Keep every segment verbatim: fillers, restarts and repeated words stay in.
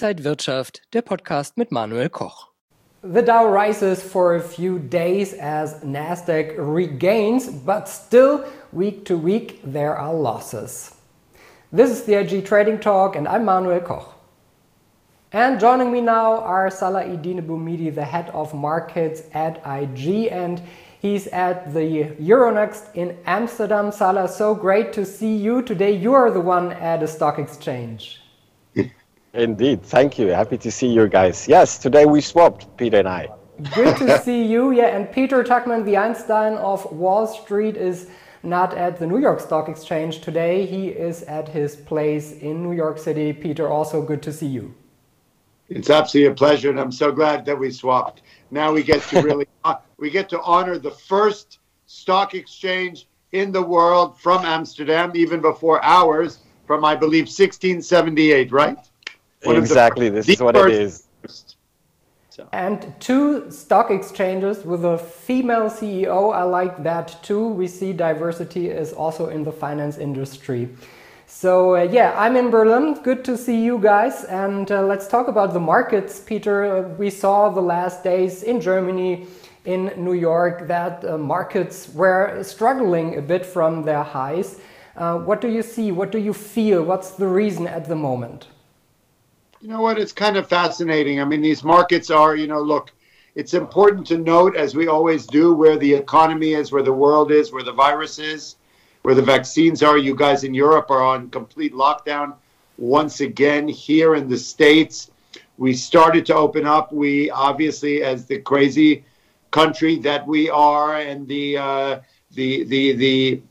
Inside Wirtschaft, der Podcast mit Manuel Koch. The Dow rises for a few days as Nasdaq regains, but still week to week there are losses. This is the I G Trading Talk and I'm Manuel Koch. And joining me now are Salah Eddine Bouhmidi, the head of markets at I G, and he's at the Euronext in Amsterdam. Salah, so great to see you. Today you are the one at a stock exchange. Indeed, thank you. Happy to see you guys. Yes, today we swapped, Peter and I. Good to see you. Yeah, and Peter Tuchman, the Einstein of Wall Street, is not at the New York Stock Exchange today. He is at his place in New York City. Peter, also good to see you. It's absolutely a pleasure, and I'm so glad that we swapped. Now we get to really we get to honor the first stock exchange in the world from Amsterdam, even before ours, from I believe sixteen seventy-eight, right? One exactly, the, this is what it is. So. And two stock exchanges with a female C E O, I like that too. We see diversity is also in the finance industry. So uh, yeah, I'm in Berlin. Good to see you guys. And uh, let's talk about the markets. Peter, uh, we saw the last days in Germany, in New York, that uh, markets were struggling a bit from their highs. Uh, what do you see? What do you feel? What's the reason at the moment? You know what? It's kind of fascinating. I mean, these markets are, you know, look, it's important to note, as we always do, where the economy is, where the world is, where the virus is, where the vaccines are. You guys in Europe are on complete lockdown once again. Here in the States, we started to open up. We obviously, as the crazy country that we are, and the uh, the the the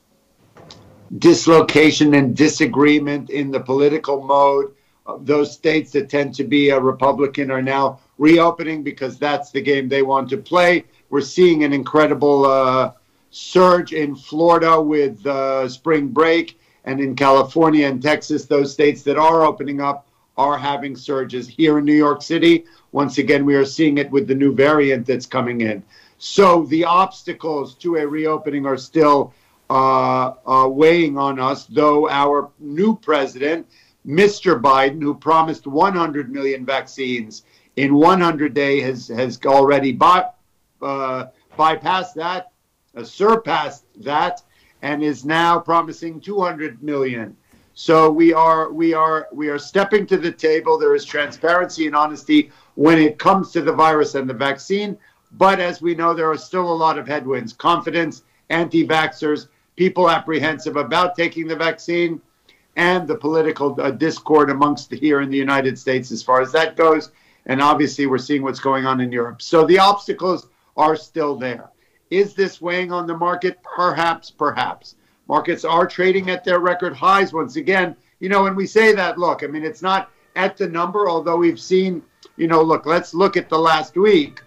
dislocation and disagreement in the political mode, those states that tend to be a Republican are now reopening because that's the game they want to play. We're seeing an incredible uh, surge in Florida with uh, spring break, and in California and Texas, those states that are opening up are having surges. Here in New York City, once again, we are seeing it with the new variant that's coming in. So the obstacles to a reopening are still uh, uh, weighing on us, though our new president, Mister Biden, who promised one hundred million vaccines in one hundred days, has, has already by, uh, bypassed that, uh, surpassed that, and is now promising two hundred million. So we are we are we are stepping to the table. There is transparency and honesty when it comes to the virus and the vaccine. But as we know, there are still a lot of headwinds: confidence, anti-vaxxers, people apprehensive about taking the vaccine, and the political uh, discord amongst the, here in the United States as far as that goes. And obviously we're seeing what's going on in Europe. So the obstacles are still there. Is this weighing on the market? Perhaps, perhaps. Markets are trading at their record highs once again. You know, when we say that, look, I mean, it's not at the number, although we've seen, you know, look, let's look at the last week.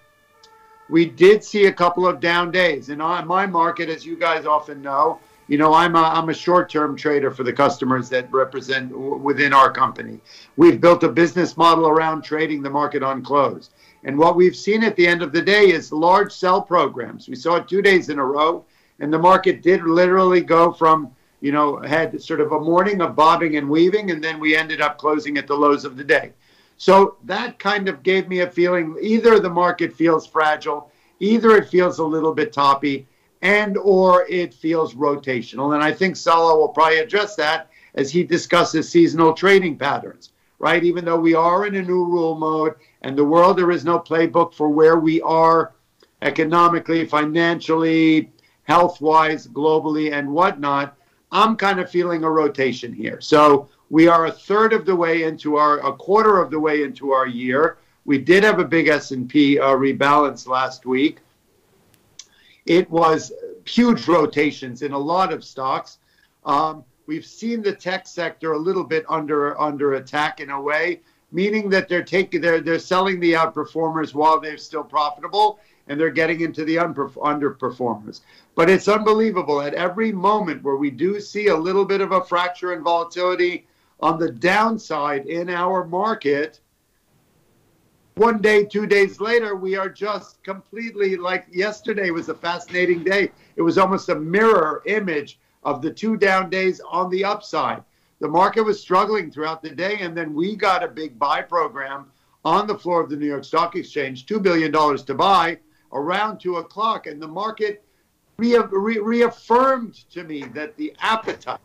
We did see a couple of down days. And on my market, as you guys often know, you know, I'm a, I'm a short-term trader for the customers that represent w- within our company. We've built a business model around trading the market on close. And what we've seen at the end of the day is large sell programs. We saw it two days in a row, and the market did literally go from, you know, had sort of a morning of bobbing and weaving, and then we ended up closing at the lows of the day. So that kind of gave me a feeling either the market feels fragile, either it feels a little bit toppy, and or it feels rotational. And I think Salah will probably address that as he discusses seasonal trading patterns, right? Even though we are in a new rule mode and the world, there is no playbook for where we are economically, financially, health-wise, globally, and whatnot, I'm kind of feeling a rotation here. So we are a third of the way into our, a quarter of the way into our year. We did have a big S and P uh, rebalance last week. It was huge rotations in a lot of stocks. Um, we've seen the tech sector a little bit under under attack in a way, meaning that they're taking they're they're selling the outperformers while they're still profitable, and they're getting into the underperformers. But it's unbelievable. At every moment where we do see a little bit of a fracture and volatility on the downside in our market, one day, two days later, we are just completely, like yesterday was a fascinating day. It was almost a mirror image of the two down days on the upside. the market was struggling throughout the day, and then we got a big buy program on the floor of the New York Stock Exchange, two billion dollars to buy around two o'clock, and the market re- re- reaffirmed to me that the appetite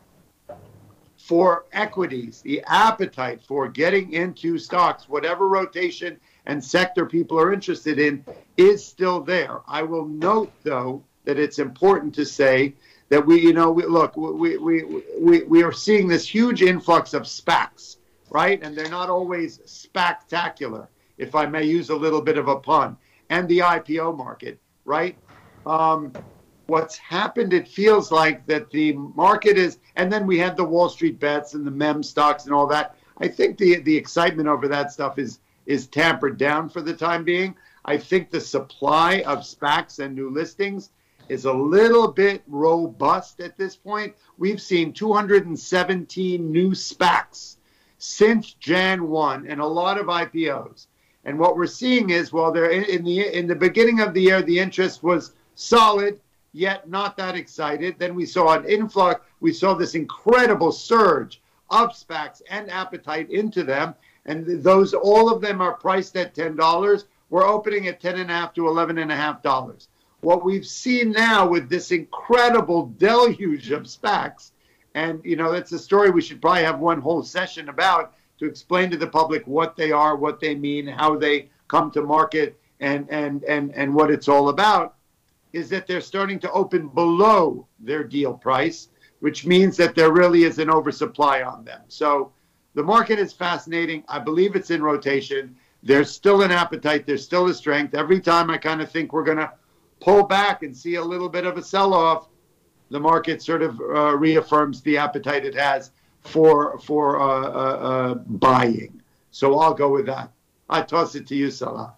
for equities, the appetite for getting into stocks, whatever rotation and sector people are interested in, is still there. I will note, though, that it's important to say that we, you know, we, look, we, we, we, we are seeing this huge influx of SPACs, right? And they're not always spectacular, if I may use a little bit of a pun, and the I P O market, right? Um, what's happened, it feels like that the market is, and then we had the Wall Street bets and the meme stocks and all that. I think the, the excitement over that stuff is, is tampered down for the time being. I think the supply of SPACs and new listings is a little bit robust at this point. We've seen two hundred seventeen new SPACs since January first and a lot of I P Os. And what we're seeing is, well, they're in, in the in the beginning of the year, the interest was solid, yet not that excited. Then we saw an influx. We saw this incredible surge of SPACs and appetite into them. And those, all of them are priced at ten dollars. We're opening at ten and a half to eleven and a half dollars. What we've seen now with this incredible deluge of SPACs, and, you know, that's a story we should probably have one whole session about, to explain to the public what they are, what they mean, how they come to market, and, and, and, and what it's all about, is that they're starting to open below their deal price, which means that there really is an oversupply on them. So the market is fascinating. I believe it's in rotation. There's still an appetite. There's still a strength. Every time I kind of think we're going to pull back and see a little bit of a sell-off, the market sort of uh, reaffirms the appetite it has for for uh, uh, uh, buying. So I'll go with that. I toss it to you, Salah.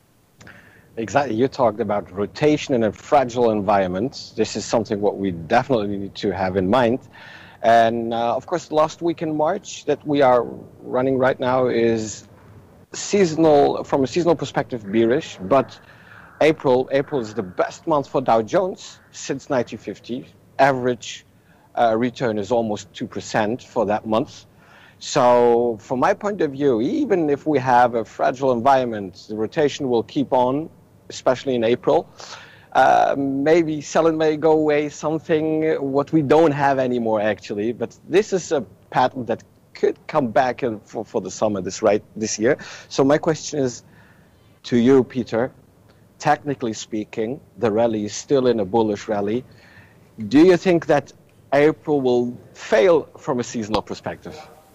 Exactly. You talked about rotation in a fragile environment. This is something what we definitely need to have in mind. And uh, of course, last week in March that we are running right now is seasonal, from a seasonal perspective, bearish, but April, April is the best month for Dow Jones since nineteen fifty. Average uh, return is almost two percent for that month. So from my point of view, even if we have a fragile environment, the rotation will keep on, especially in April. Uh, maybe selling may go away, something what we don't have anymore actually, but this is a pattern that could come back for, for the summer this right this year. So my question is to you, Peter. Technically speaking, the rally is still in a bullish rally. Do you think that April will fail from a seasonal perspective?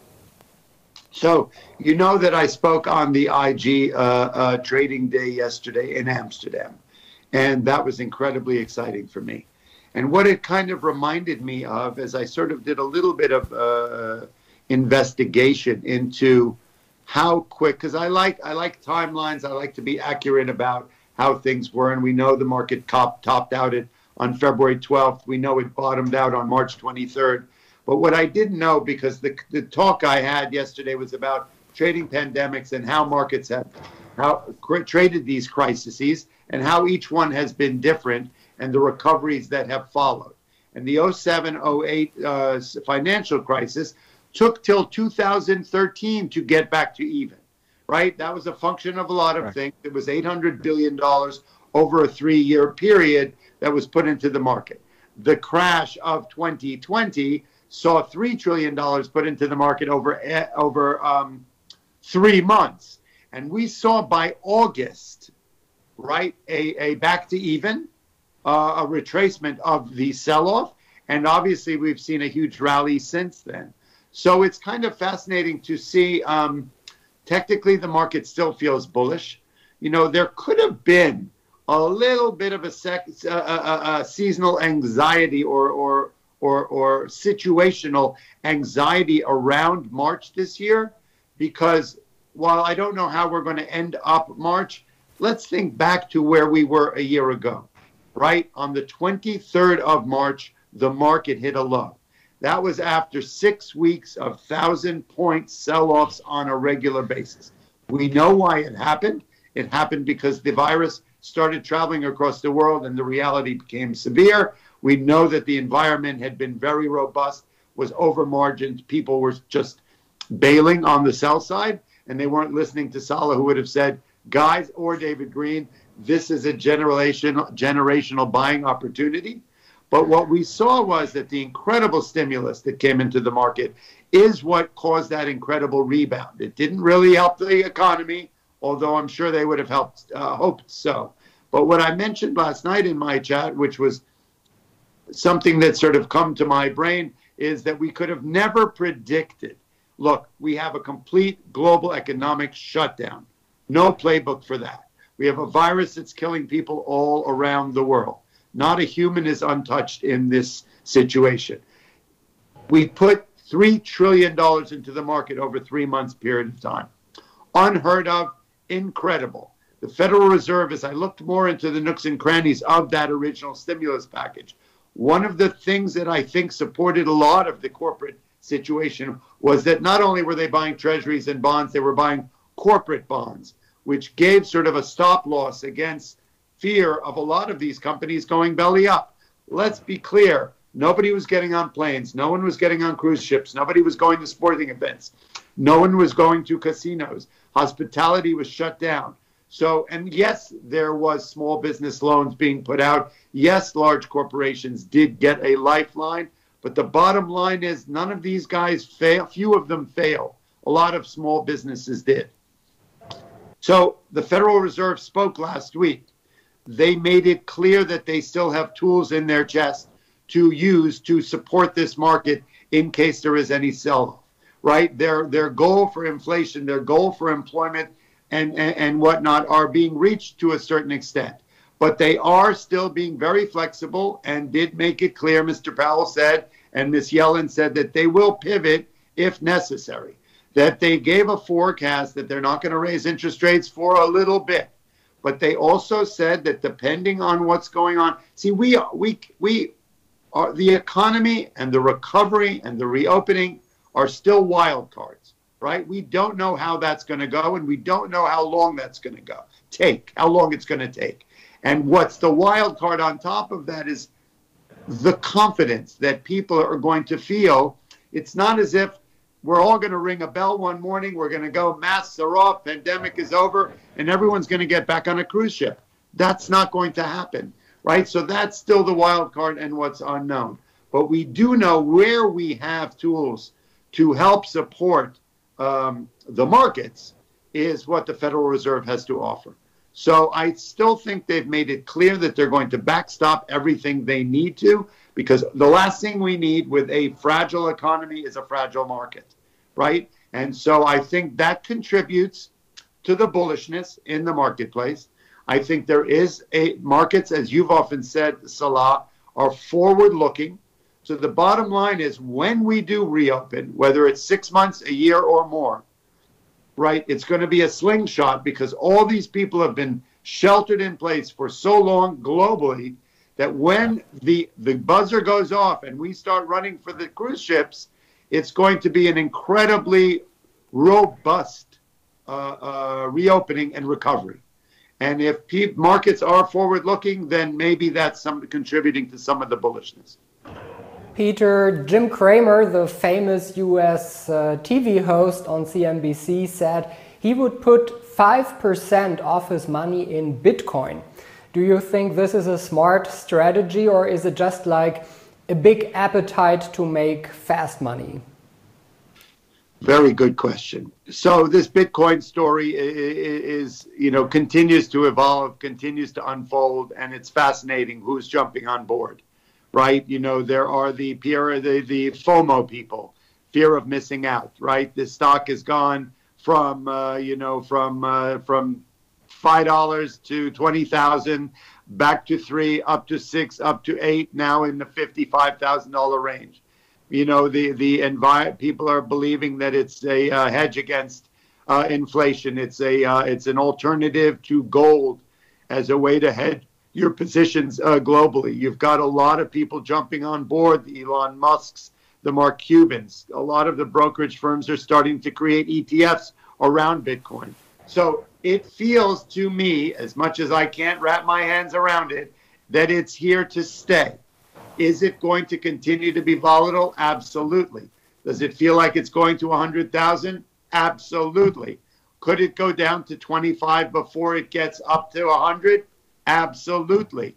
So, you know that I spoke on the I G uh, uh, trading day yesterday in Amsterdam, and that was incredibly exciting for me. And what it kind of reminded me of, as I sort of did a little bit of uh, investigation into how quick, because I like I like timelines, I like to be accurate about how things were, and we know the market top, topped out at, on February twelfth. We know it bottomed out on March twenty-third. But what I didn't know, because the, the talk I had yesterday was about trading pandemics and how markets have how traded these crises and how each one has been different and the recoveries that have followed. And the oh seven oh eight uh, financial crisis took till two thousand thirteen to get back to even. Right? That was a function of a lot of right. things. It was eight hundred billion dollars over a three-year period that was put into the market. The crash of twenty twenty saw three trillion dollars put into the market over, over um, three months. And we saw by August, right, a, a back to even, uh, a retracement of the sell-off. And obviously, we've seen a huge rally since then. So it's kind of fascinating to see... Um, Technically, the market still feels bullish. You know, there could have been a little bit of a, sec, uh, a, a seasonal anxiety or, or, or, or situational anxiety around March this year, because while I don't know how we're going to end up March, let's think back to where we were a year ago, right? On the twenty-third of March, the market hit a low. That was after six weeks of thousand-point sell-offs on a regular basis. We know why it happened. It happened because the virus started traveling across the world and the reality became severe. We know that the environment had been very robust was over margined. People were just bailing on the sell side, and they weren't listening to Salah, who would have said, guys, or David Green, this is a generation, generational buying opportunity. But what we saw was that the incredible stimulus that came into the market is what caused that incredible rebound. It didn't really help the economy, although I'm sure they would have helped, uh, hoped so. But what I mentioned last night in my chat, which was something that sort of come to my brain, is that we could have never predicted. Look, we have a complete global economic shutdown. No playbook for that. We have a virus that's killing people all around the world. Not a human is untouched in this situation. We put three trillion dollars into the market over three months period of time. Unheard of, incredible. The Federal Reserve, as I looked more into the nooks and crannies of that original stimulus package, one of the things that I think supported a lot of the corporate situation was that not only were they buying treasuries and bonds, they were buying corporate bonds, which gave sort of a stop loss against fear of a lot of these companies going belly up. Let's be clear. Nobody was getting on planes. No one was getting on cruise ships. Nobody was going to sporting events. No one was going to casinos. Hospitality was shut down. So, and yes, there was small business loans being put out. Yes, large corporations did get a lifeline. But the bottom line is none of these guys fail. Few of them fail. A lot of small businesses did. So the Federal Reserve spoke last week. They made it clear that they still have tools in their chest to use to support this market in case there is any sell-off, right? Their their goal for inflation, their goal for employment and, and, and whatnot are being reached to a certain extent. But they are still being very flexible and did make it clear, Mister Powell said, and Miz Yellen said, that they will pivot if necessary, that they gave a forecast that they're not going to raise interest rates for a little bit. But they also said that depending on what's going on, see, we we we are the economy and the recovery and the reopening are still wild cards, right? We don't know how that's going to go, and we don't know how long that's going to go take, how long it's going to take. And what's the wild card on top of that is the confidence that people are going to feel. It's not as if we're all going to ring a bell one morning, we're going to go, masks are off, pandemic is over, and everyone's going to get back on a cruise ship. That's not going to happen, right? So that's still the wild card and what's unknown. But we do know where we have tools to help support um, the markets is what the Federal Reserve has to offer. So I still think they've made it clear that they're going to backstop everything they need to, because the last thing we need with a fragile economy is a fragile market, right? And so I think that contributes to the bullishness in the marketplace. I think there is a markets, as you've often said, Salah, are forward-looking. So the bottom line is when we do reopen, whether it's six months, a year, or more, right, it's going to be a slingshot because all these people have been sheltered in place for so long globally that when the, the buzzer goes off and we start running for the cruise ships, it's going to be an incredibly robust uh, uh, reopening and recovery. And if pe- markets are forward-looking, then maybe that's some contributing to some of the bullishness. Peter, Jim Cramer, the famous U S uh, T V host on C N B C, said he would put five percent of his money in Bitcoin. Do you think this is a smart strategy, or is it just like a big appetite to make fast money? Very good question. So this Bitcoin story is, you know, continues to evolve, continues to unfold, and it's fascinating who's jumping on board. Right, you know, there are the peer, the, the FOMO people, fear of missing out. Right, the stock has gone from, uh, you know, from uh, from five dollars to twenty thousand, back to three, up to six, up to eight, now in the fifty-five thousand dollar range. You know, the the envi- people are believing that it's a uh, hedge against uh, inflation. It's a uh, it's an alternative to gold as a way to hedge your positions uh, globally. You've got a lot of people jumping on board, the Elon Musks, the Mark Cubans. A lot of the brokerage firms are starting to create E T Fs around Bitcoin. So it feels to me, as much as I can't wrap my hands around it, that it's here to stay. Is it going to continue to be volatile? Absolutely. Does it feel like it's going to one hundred thousand? Absolutely. Could it go down to twenty-five before it gets up to one hundred? Absolutely.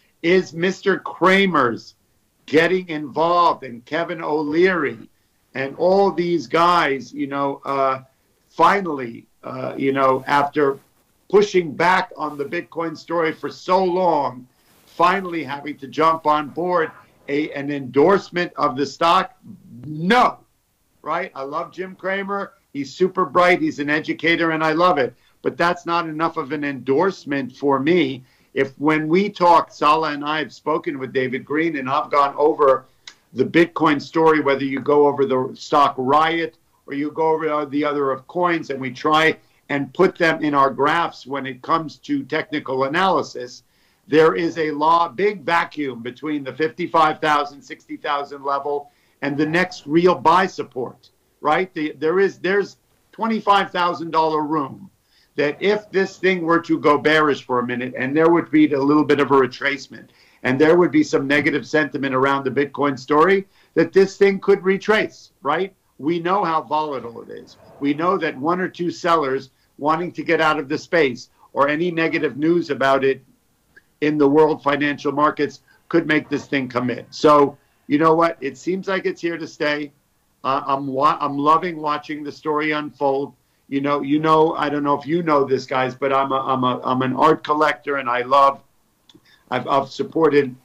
Is Mister Cramer's getting involved, and Kevin O'Leary and all these guys, you know, uh, finally, uh, you know, after pushing back on the Bitcoin story for so long, finally having to jump on board a, an endorsement of the stock? No, right? I love Jim Cramer. He's super bright. He's an educator, and I love it. But that's not enough of an endorsement for me. If when we talk, Salah and I have spoken with David Green, and I've gone over the Bitcoin story, whether you go over the stock riot or you go over the other of coins, and we try and put them in our graphs when it comes to technical analysis, there is a law, big vacuum between the fifty-five thousand, sixty thousand level and the next real buy support, right? The, there is, there's twenty-five thousand dollars room that if this thing were to go bearish for a minute, and there would be a little bit of a retracement, and there would be some negative sentiment around the Bitcoin story, that this thing could retrace, right? We know how volatile it is. We know that one or two sellers wanting to get out of the space or any negative news about it in the world financial markets could make this thing come in. So, you know what? It seems like it's here to stay. Uh, I'm wa- I'm loving watching the story unfold. You know, you know, I don't know if you know this, guys, but I'm a, I'm a, I'm an art collector, and I love, I've, I've supported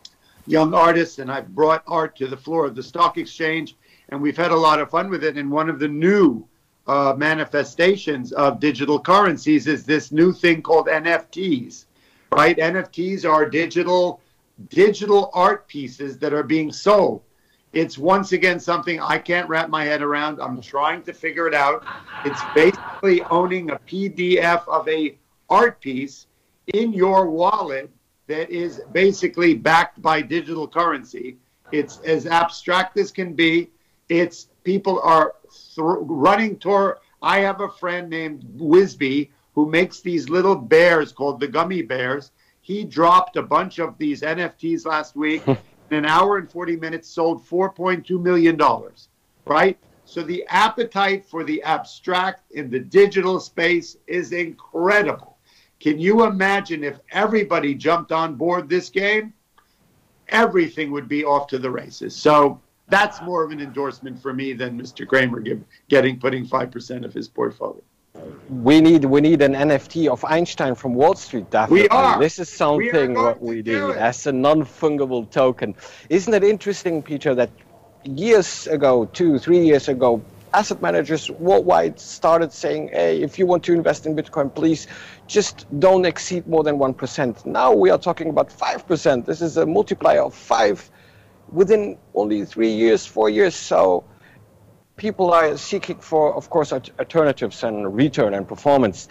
young artists, and I've brought art to the floor of the stock exchange, and we've had a lot of fun with it. And one of the new uh, manifestations of digital currencies is this new thing called N F Ts, right? N F Ts are digital, digital art pieces that are being sold. It's once again something I can't wrap my head around. I'm trying to figure it out. It's basically owning a P D F of a art piece in your wallet that is basically backed by digital currency. It's as abstract as can be. It's people are th- running toward. I have a friend named Wisby who makes these little bears called the gummy bears. He dropped a bunch of these N F Ts last week. In an hour and forty minutes, sold four point two million dollars, right? So the appetite for the abstract in the digital space is incredible. Can you imagine if everybody jumped on board this game? Everything would be off to the races. So that's more of an endorsement for me than Mister Cramer give, getting putting five percent of his portfolio. We need we need an N F T of Einstein from Wall Street, definitely. We are. This is something we what we do do as a non-fungible token. Isn't it interesting, Peter, that years ago, two, three years ago, asset managers worldwide started saying, hey, if you want to invest in Bitcoin, please just don't exceed more than one percent. Now we are talking about five percent. This is a multiplier of five within only three years, four years. So people are seeking for, of course, alternatives and return and performance.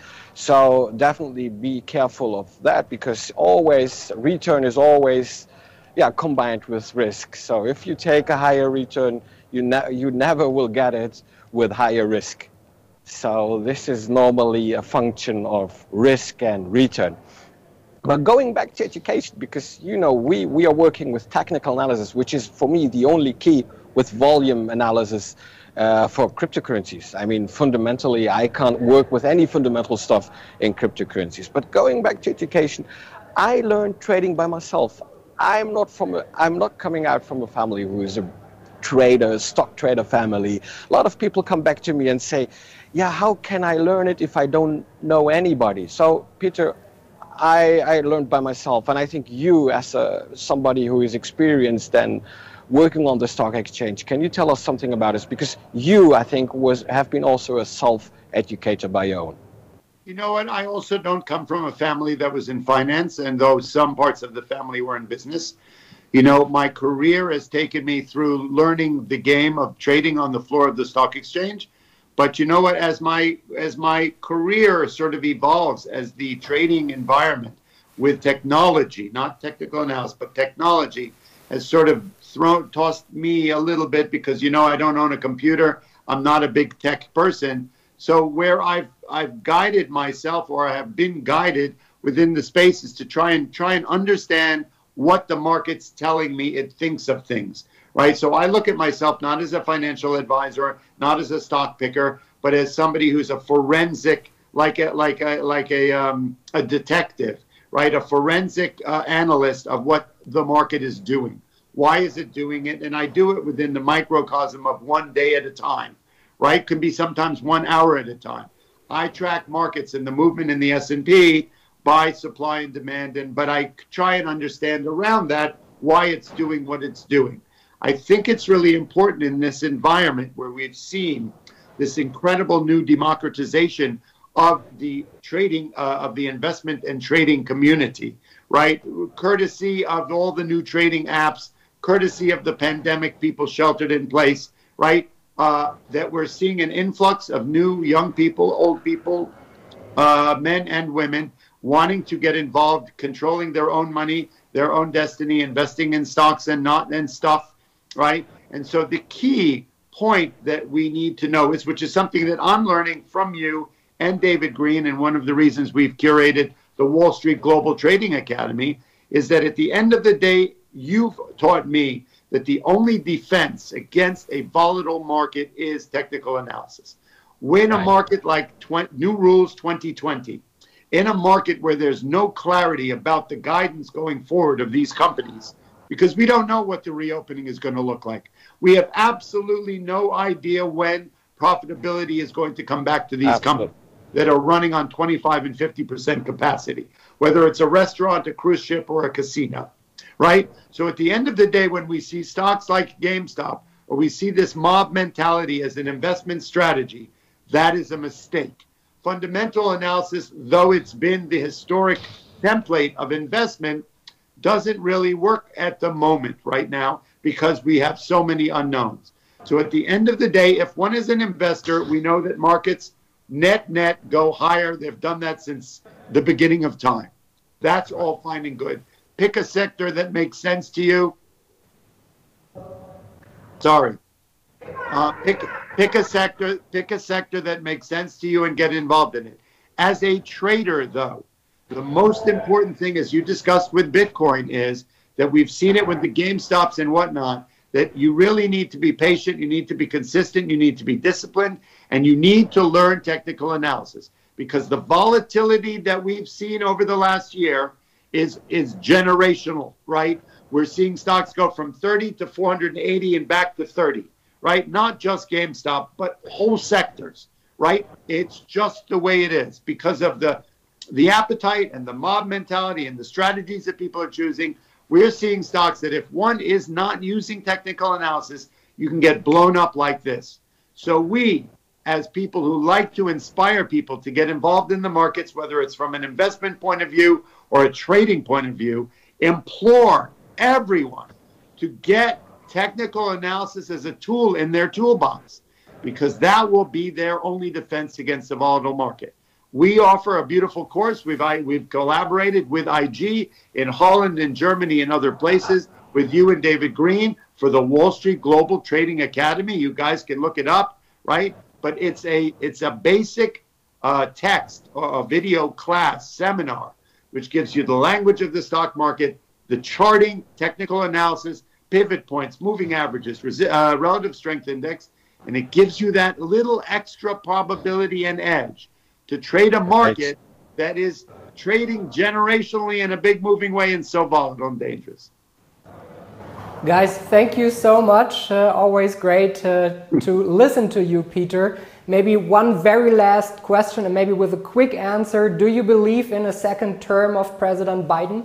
So definitely be careful of that, because always return is always, yeah, combined with risk. So if you take a higher return, you ne- you never will get it with higher risk. So this is normally a function of risk and return. But going back to education, because, you know, we, we are working with technical analysis, which is, for me, the only key with volume analysis uh, for cryptocurrencies. I mean, fundamentally, I can't work with any fundamental stuff in cryptocurrencies. But going back to education, I learned trading by myself. I'm not from a, I'm not coming out from a family who is a trader, stock trader family. A lot of people come back to me and say, yeah, how can I learn it if I don't know anybody? So, Peter, I, I learned by myself, and I think you, as a, somebody who is experienced and working on the stock exchange, can you tell us something about this? Because you, I think, was have been also a self-educator by your own. You know what? I also don't come from a family that was in finance, and though some parts of the family were in business, you know, my career has taken me through learning the game of trading on the floor of the stock exchange. But you know what? As my as my career sort of evolves, as the trading environment with technology, not technical analysis, but technology, has sort of thrown tossed me a little bit, because, you know, I don't own a computer. I'm not a big tech person. So where I've I've guided myself, or I have been guided within the spaces, to try and try and understand what the market's telling me it thinks of things, right? So I look at myself not as a financial advisor, not as a stock picker, but as somebody who's a forensic, like a like a like a um, a detective, right? A forensic uh, analyst of what the market is doing. Why is it doing it? And I do it within the microcosm of one day at a time, right? Could be sometimes one hour at a time. I track markets and the movement in the S and P by supply and demand, and but I try and understand around that why it's doing what it's doing. I think it's really important in this environment where we've seen this incredible new democratization of the trading, uh, of the investment and trading community, right? Courtesy of all the new trading apps, courtesy of the pandemic, people sheltered in place, right? Uh, that we're seeing an influx of new young people, old people, uh, men and women wanting to get involved, controlling their own money, their own destiny, investing in stocks and not in stuff, right? And so the key point that we need to know is, which is something that I'm learning from you and David Green, and one of the reasons we've curated the Wall Street Global Trading Academy, is that at the end of the day, you've taught me that the only defense against a volatile market is technical analysis. When a market like New Rules twenty twenty, in a market where there's no clarity about the guidance going forward of these companies, because we don't know what the reopening is going to look like. We have absolutely no idea when profitability is going to come back to these absolutely. companies that are running on twenty-five and fifty percent capacity, whether it's a restaurant, a cruise ship, or a casino, right? So at the end of the day, when we see stocks like GameStop, or we see this mob mentality as an investment strategy, that is a mistake. Fundamental analysis, though it's been the historic template of investment, doesn't really work at the moment right now because we have so many unknowns. So at the end of the day, if one is an investor, we know that markets net net go higher. They've done that since the beginning of time. That's all fine and good. Pick a sector that makes sense to you. Sorry. Uh, pick pick a sector, pick a sector that makes sense to you and get involved in it. As a trader, though, the most important thing, as you discussed with Bitcoin, is that we've seen it with the GameStops and whatnot, that you really need to be patient, you need to be consistent, you need to be disciplined, and you need to learn technical analysis. Because the volatility that we've seen over the last year is, is generational, right? We're seeing stocks go from thirty to four hundred eighty and back to thirty, right? Not just GameStop, but whole sectors, right? It's just the way it is because of the the appetite and the mob mentality and the strategies that people are choosing. We're seeing stocks that if one is not using technical analysis, you can get blown up like this. So we, as people who like to inspire people to get involved in the markets, whether it's from an investment point of view or a trading point of view, implore everyone to get technical analysis as a tool in their toolbox, because that will be their only defense against a volatile market. We offer a beautiful course. We've I, we've collaborated with I G in Holland and Germany and other places with you and David Green for the Wall Street Global Trading Academy. You guys can look it up, right? But it's a it's a basic uh, text or a video class seminar, which gives you the language of the stock market, the charting, technical analysis, pivot points, moving averages, uh, relative strength index, and it gives you that little extra probability and edge to trade a market that is trading generationally in a big moving way and so volatile and dangerous. Guys, thank you so much. Uh, always great uh, to listen to you, Peter. Maybe one very last question, and maybe with a quick answer. Do you believe in a second term of President Biden?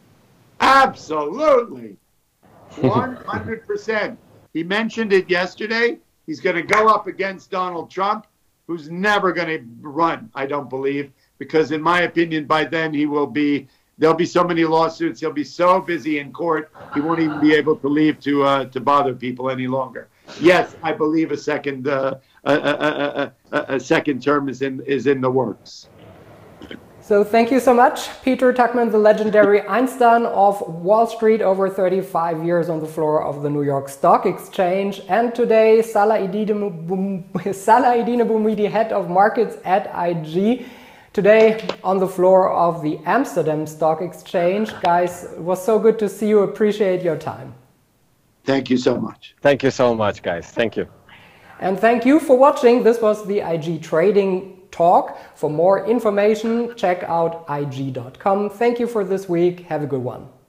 Absolutely. one hundred percent. He mentioned it yesterday. He's going to go up against Donald Trump, who's never going to run, I don't believe, because in my opinion, by then he will be, there'll be so many lawsuits, he'll be so busy in court, he won't even be able to leave to uh, to bother people any longer. Yes, I believe a second uh, a, a, a, a second term is in is in the works. So thank you so much, Peter Tuchman, the legendary Einstein of Wall Street, over thirty-five years on the floor of the New York Stock Exchange. And today, Salah Eddine Bouhmidi, head of markets at I G, today on the floor of the Amsterdam Stock Exchange. Guys, it was so good to see you. Appreciate your time. Thank you so much. Thank you so much, guys. Thank you. And thank you for watching. This was the I G Trading Talk. For more information, check out I G dot com. Thank you for this week. Have a good one.